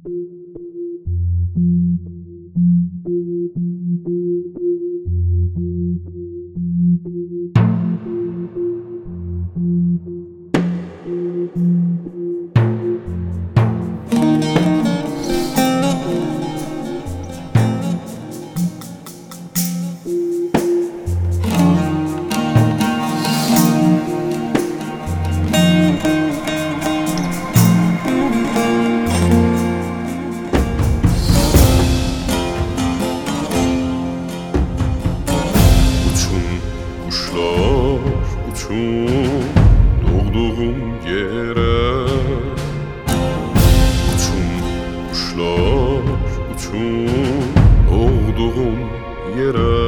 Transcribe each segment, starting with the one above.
Doğduğum yere uçun kuşlar, uçun doğduğum yere.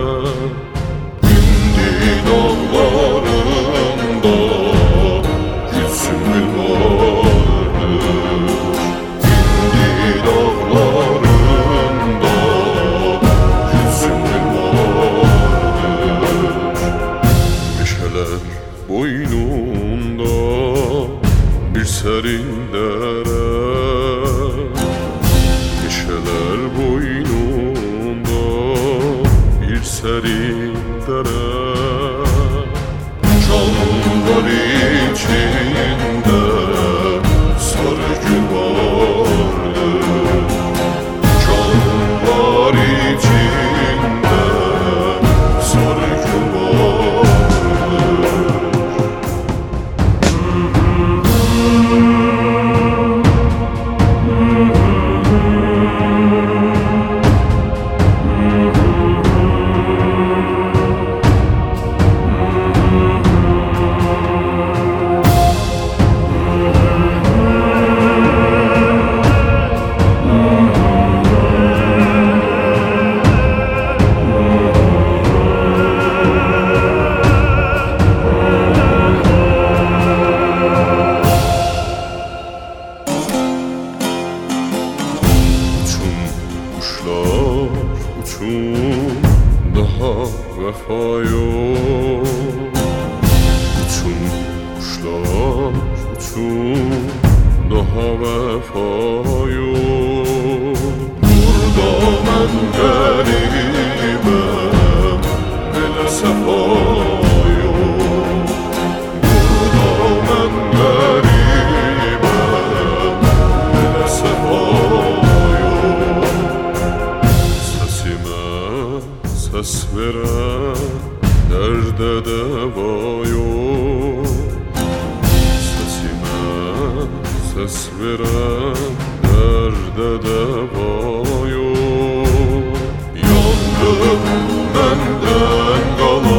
İndi dağlarında gülsümül vardır. İndi dağlarında gülsümül vardır. Meşeler boynunda bir serin dere, meşeler boynunda bir serin dere. Çalınlar içinde sarı gül vardır. Çalınlar içinde sarı gül vardır. Uçun daha vefa yok. Uçun kuşlar, uçun daha vefa yok. Burada mən qəribəm, belə səfa yok. Burada mən qəribəm, belə səfa yok. Səs verən dərdə dəva yox. Səsimə səs verən dərdə dəva yox. Yandım məndən qalan